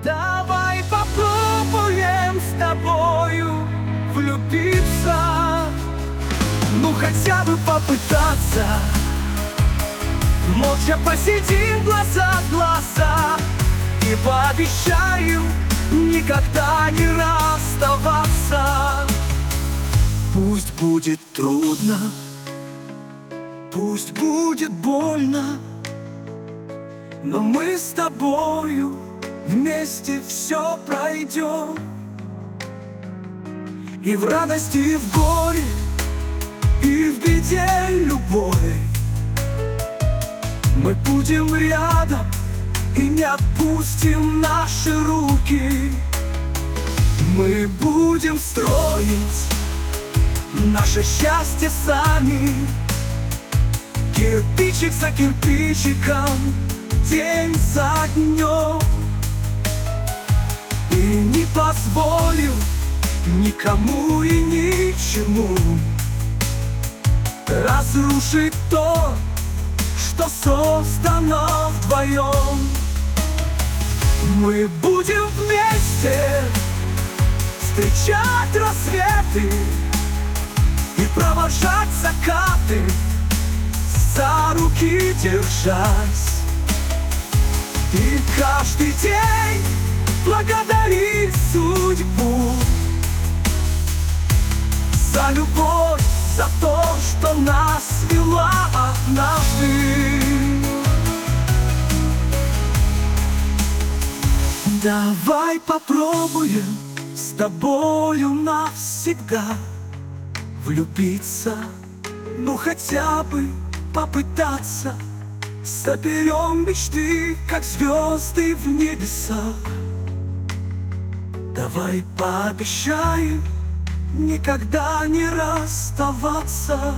Давай попробуем с тобою влюбиться. Ну хотя бы попытаться. Молча посидим глаза в глаза и пообещаем никогда не расставаться. Пусть будет трудно, пусть будет больно, но мы с тобою вместе все пройдем. И в радости, и в горе, и в беде любой мы будем рядом и не отпустим наши руки. Мы будем строить наше счастье сами, кирпичик за кирпичиком, день за днем. И не позволю никому и ничему разрушить то, что создано вдвоем. Мы будем вместе встречать рассветы и провожать закаты, за руки держась. И каждый день благодарить судьбу за любовь, за то, что нас свела однажды. Давай попробуем с тобою навсегда влюбиться. Ну хотя бы попытаться. Соберем мечты, как звезды в небесах. Давай пообещаем никогда не расставаться.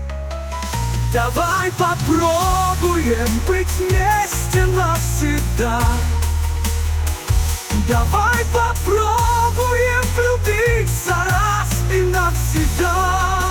Давай попробуем быть вместе навсегда. Давай попробуем влюбиться раз и навсегда.